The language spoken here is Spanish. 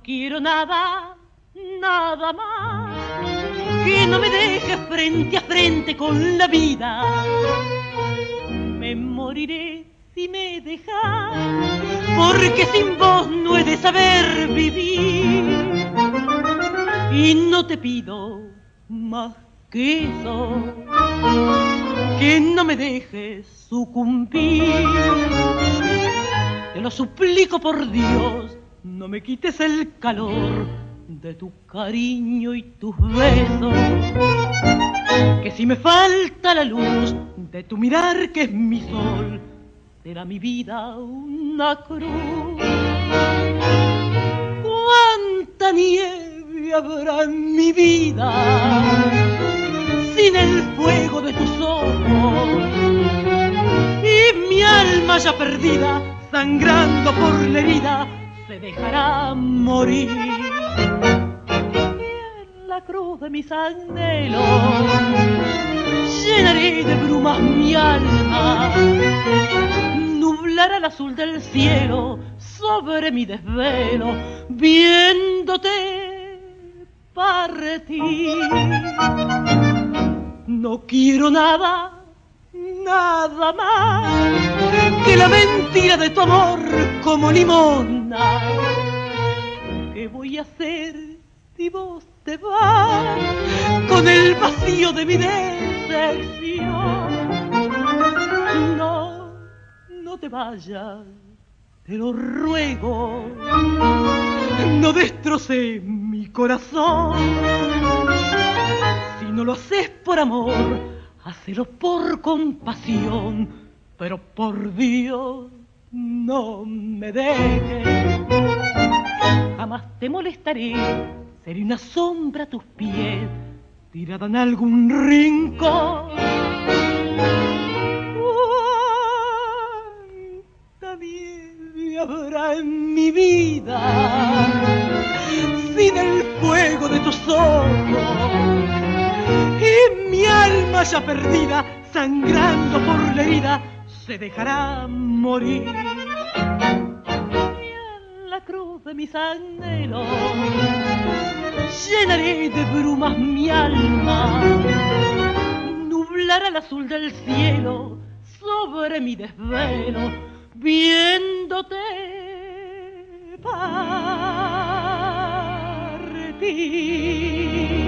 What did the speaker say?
quiero nada, nada más, que no me dejes frente a frente con la vida. Me moriré si me dejas, porque sin vos no he de saber vivir. Y no te pido más que eso, que no me dejes sucumbir. Te lo suplico por Dios, no me quites el calor de tu cariño y tus besos, que si me falta la luz de tu mirar que es mi sol, será mi vida una cruz. Cuánta nieve habrá en mi vida sin el fuego de tus ojos, y mi alma ya perdida, sangrando por la herida, se dejará morir. Y en la cruz de mis anhelos llenaré de brumas mi alma, nublará el azul del cielo sobre mi desvelo, viéndote partir. No quiero nada, nada más, que la mentira de tu amor como limona. ¿Qué voy a hacer si vos te vas con el vacío de mi deserción? No, no te vayas, te lo ruego, no destroces mi corazón. Si no lo haces por amor, hacelo por compasión, pero por Dios no me dejes. Jamás te molestaré, seré una sombra a tus pies, tirada en algún rincón. Cuánta nieve habrá en mi vida sin el fuego de tus ojos, y mi alma ya perdida, sangrando por la herida, se dejará morir. Y en la cruz de mis anhelos llenaré de brumas mi alma, nublará el azul del cielo sobre mi desvelo, viéndote partir.